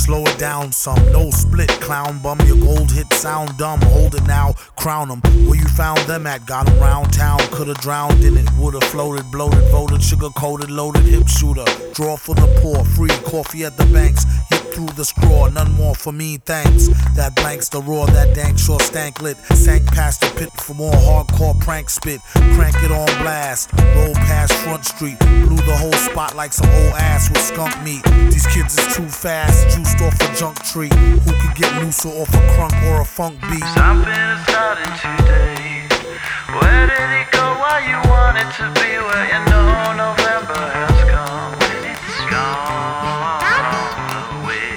slow it down some. No split, clown bum. Your gold hit sound dumb. Hold it now, crown them. Where you found them at? Got them round town. Could've drowned in it. Would've floated, bloated, voted, sugar coated, loaded, hip shooter. Draw for the poor, free coffee at the banks. Hit through the straw, none more for me, thanks. That blanks the roar, that dank sure stank lit. Sank past the pit for more hardcore prank spit. Crank it on blast, roll past Front Street. Blew the whole spot like some old ass with skunk meat. These kids is too fast, juiced off a junk tree. Who could get looser off a crunk or a funk beat? Something is starting today. Where did it go? Why you want it to be? Where you know November has come. It's gone away.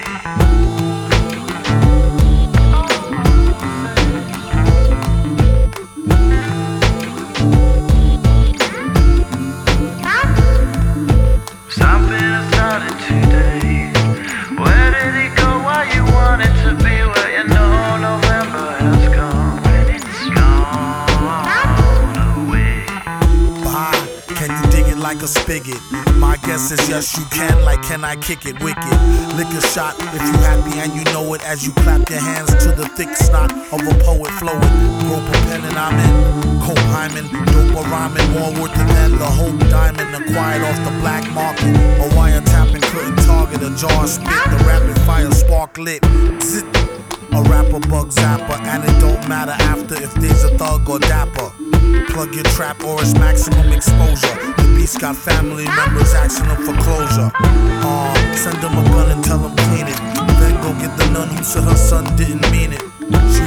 Something is starting today. Where did it go? Why you want it to be? Where you know November has come. It's gone away. Bah, can you dig it like a spigot? My guess is yes you can, like can I kick it wicked? Lick a shot if you happy and you know it as you clap your hands to the thick snot of a poet flowing. Rope a pen and I'm in. Cope hymen, dope or rhyming, more worth than the hope diamond acquired off the black market. A wiretapping couldn't target a jar spit, the rapid fire spark lit. Zit. A rapper bug zapper, and it don't matter after if there's a thug or dapper. Plug your trap or it's maximum exposure. The beast got family members asking them for closure. Send them a gun and tell them clean it. Then go get the nun who said her son didn't mean it. She